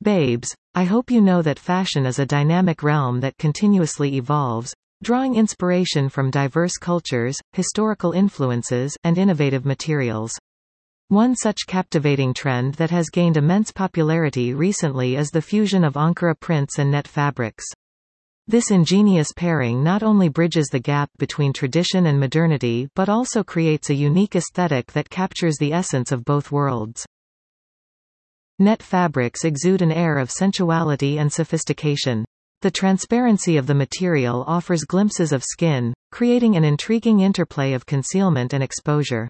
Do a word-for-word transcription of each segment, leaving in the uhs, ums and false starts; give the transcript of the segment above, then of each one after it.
Babes, I hope you know that fashion is a dynamic realm that continuously evolves, drawing inspiration from diverse cultures, historical influences, and innovative materials. One such captivating trend that has gained immense popularity recently is the fusion of Ankara prints and net fabrics. This ingenious pairing not only bridges the gap between tradition and modernity but also creates a unique aesthetic that captures the essence of both worlds. Net fabrics exude an air of sensuality and sophistication. The transparency of the material offers glimpses of skin, creating an intriguing interplay of concealment and exposure.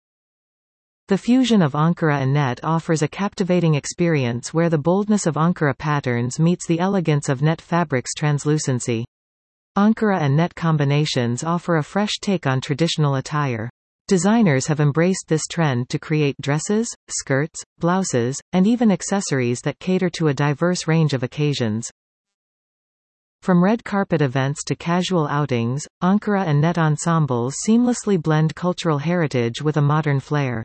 The fusion of Ankara and net offers a captivating experience where the boldness of Ankara patterns meets the elegance of net fabric's translucency. Ankara and net combinations offer a fresh take on traditional attire. Designers have embraced this trend to create dresses, skirts, blouses, and even accessories that cater to a diverse range of occasions. From red carpet events to casual outings, Ankara and net ensembles seamlessly blend cultural heritage with a modern flair.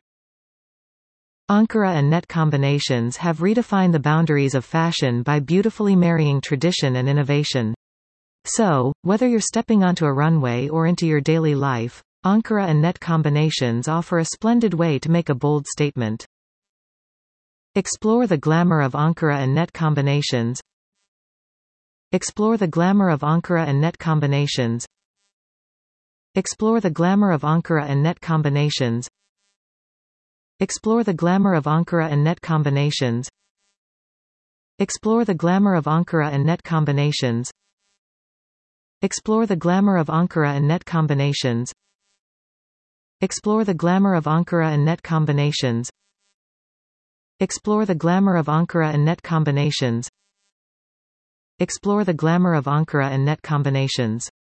Ankara and net combinations have redefined the boundaries of fashion by beautifully marrying tradition and innovation. So, whether you're stepping onto a runway or into your daily life, Ankara and net combinations offer a splendid way to make a bold statement. Explore the glamour of Ankara and net combinations. Explore the glamour of Ankara and net combinations. Explore the glamour of Ankara and net combinations. Explore the glamour of Ankara and net combinations. Explore the glamour of Ankara and net combinations. Explore the glamour of Ankara and net combinations. Explore the glamour of Ankara and net combinations. Explore the glamour of Ankara and net combinations. Explore the glamour of Ankara and net combinations.